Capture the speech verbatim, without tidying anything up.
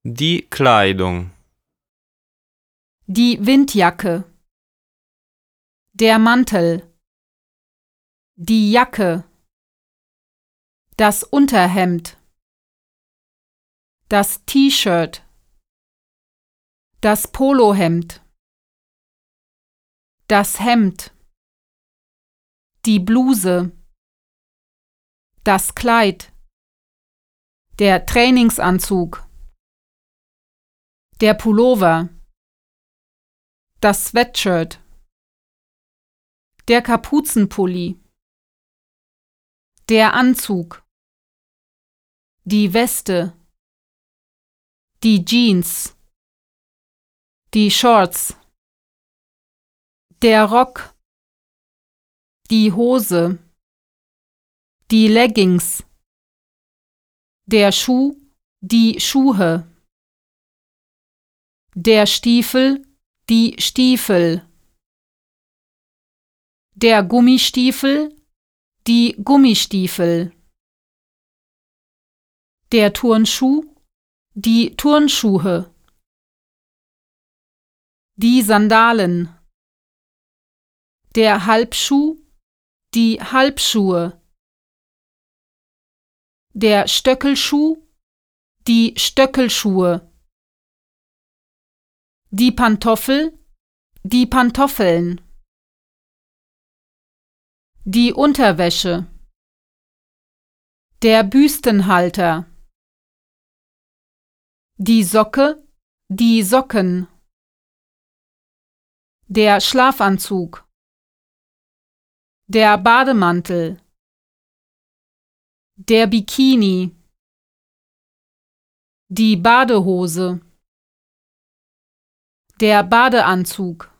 Die Kleidung. Die Windjacke, der Mantel, die Jacke, das Unterhemd, das T-Shirt, das Polohemd, das Hemd, die Bluse, das Kleid, der Trainingsanzug, der Pullover, das Sweatshirt, der Kapuzenpulli, der Anzug, die Weste, die Jeans, die Shorts, der Rock, die Hose, die Leggings, der Schuh, die Schuhe, der Stiefel, die Stiefel, der Gummistiefel, die Gummistiefel, der Turnschuh, die Turnschuhe, die Sandalen, der Halbschuh, die Halbschuhe, der Stöckelschuh, die Stöckelschuhe, die Pantoffel, die Pantoffeln, die Unterwäsche, der Büstenhalter, die Socke, die Socken, der Schlafanzug, der Bademantel, der Bikini, die Badehose, der Badeanzug.